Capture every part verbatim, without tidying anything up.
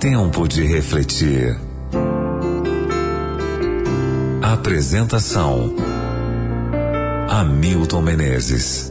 Tempo de refletir. Apresentação: Hamilton Menezes.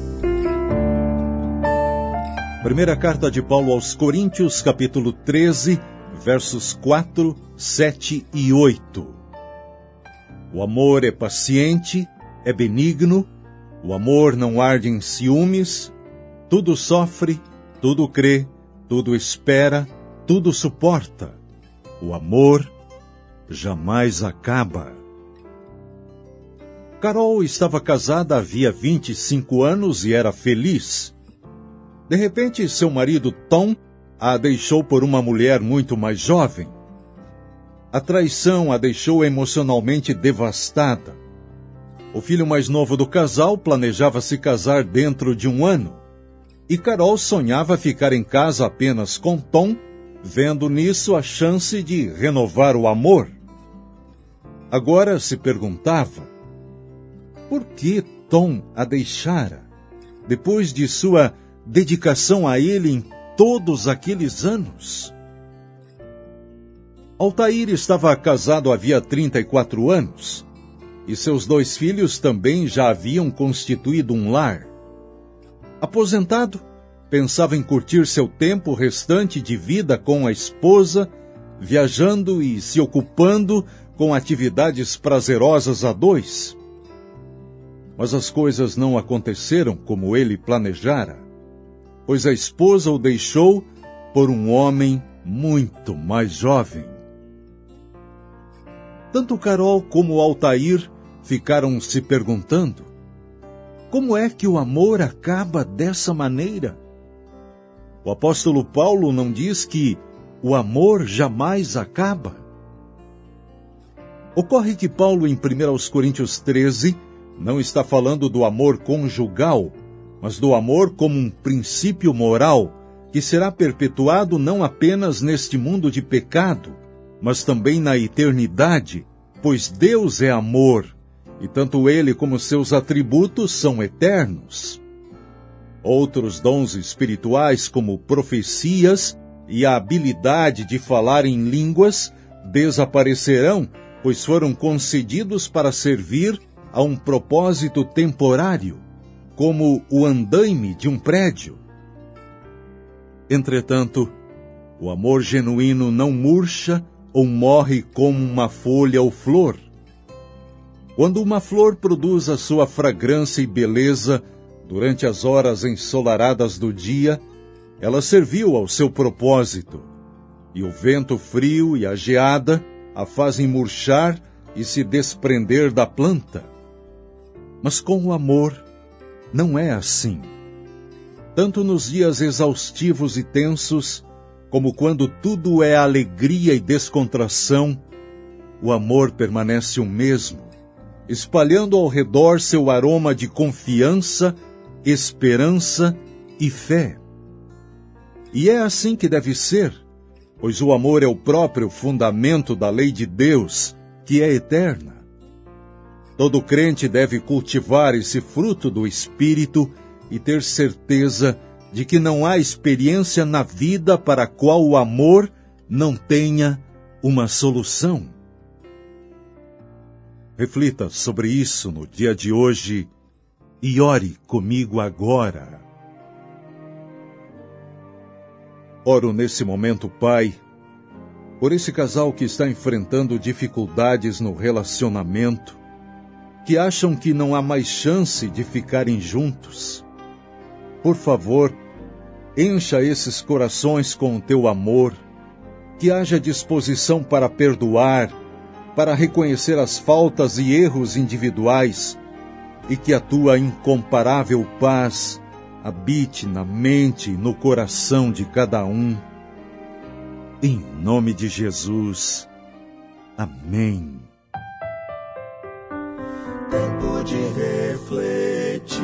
Primeira carta de Paulo aos Coríntios, capítulo treze, versos quatro, sete e oito. O amor é paciente, é benigno, o amor não arde em ciúmes, tudo sofre, tudo crê, tudo espera, tudo suporta. O amor jamais acaba. Carol estava casada havia vinte e cinco anos e era feliz. De repente, seu marido Tom a deixou por uma mulher muito mais jovem. A traição a deixou emocionalmente devastada. O filho mais novo do casal planejava se casar dentro de um ano. E Carol sonhava ficar em casa apenas com Tom, vendo nisso a chance de renovar o amor. Agora se perguntava: por que Tom a deixara, depois de sua dedicação a ele em todos aqueles anos? Altair estava casado havia trinta e quatro anos, e seus dois filhos também já haviam constituído um lar. Aposentado, pensava em curtir seu tempo restante de vida com a esposa, viajando e se ocupando com atividades prazerosas a dois. Mas as coisas não aconteceram como ele planejara, pois a esposa o deixou por um homem muito mais jovem. Tanto Carol como Altair ficaram se perguntando: como é que o amor acaba dessa maneira? O apóstolo Paulo não diz que o amor jamais acaba? Ocorre que Paulo, em primeira Coríntios treze, não está falando do amor conjugal, mas do amor como um princípio moral que será perpetuado não apenas neste mundo de pecado, mas também na eternidade, pois Deus é amor, e tanto Ele como seus atributos são eternos. Outros dons espirituais, como profecias e a habilidade de falar em línguas, desaparecerão, pois foram concedidos para servir a um propósito temporário, como o andaime de um prédio. Entretanto, o amor genuíno não murcha ou morre como uma folha ou flor. Quando uma flor produz a sua fragrância e beleza durante as horas ensolaradas do dia, ela serviu ao seu propósito, e o vento frio e a geada a fazem murchar e se desprender da planta. Mas com o amor não é assim. Tanto nos dias exaustivos e tensos, como quando tudo é alegria e descontração, o amor permanece o mesmo, espalhando ao redor seu aroma de confiança, esperança e fé. E é assim que deve ser, pois o amor é o próprio fundamento da lei de Deus, que é eterna. Todo crente deve cultivar esse fruto do Espírito e ter certeza de que não há experiência na vida para a qual o amor não tenha uma solução. Reflita sobre isso no dia de hoje e ore comigo agora. Oro nesse momento, Pai, por esse casal que está enfrentando dificuldades no relacionamento, que acham que não há mais chance de ficarem juntos. Por favor, encha esses corações com o teu amor, que haja disposição para perdoar, para reconhecer as faltas e erros individuais, e que a tua incomparável paz habite na mente e no coração de cada um. Em nome de Jesus. Amém. Tempo de refletir,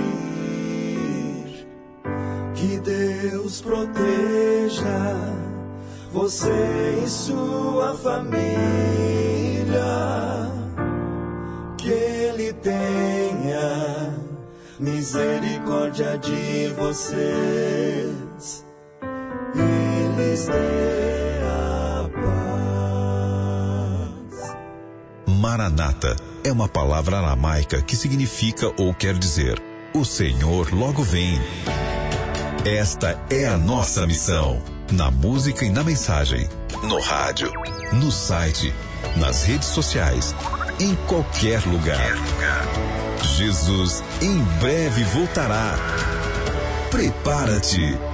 que Deus proteja você e sua família, que Ele tenha misericórdia de vocês e lhes dê a paz. Maranata é uma palavra aramaica que significa ou quer dizer: o Senhor logo vem. Esta é a nossa missão, na música e na mensagem, no rádio, no site, nas redes sociais, em qualquer lugar. Jesus em breve voltará. Prepara-te.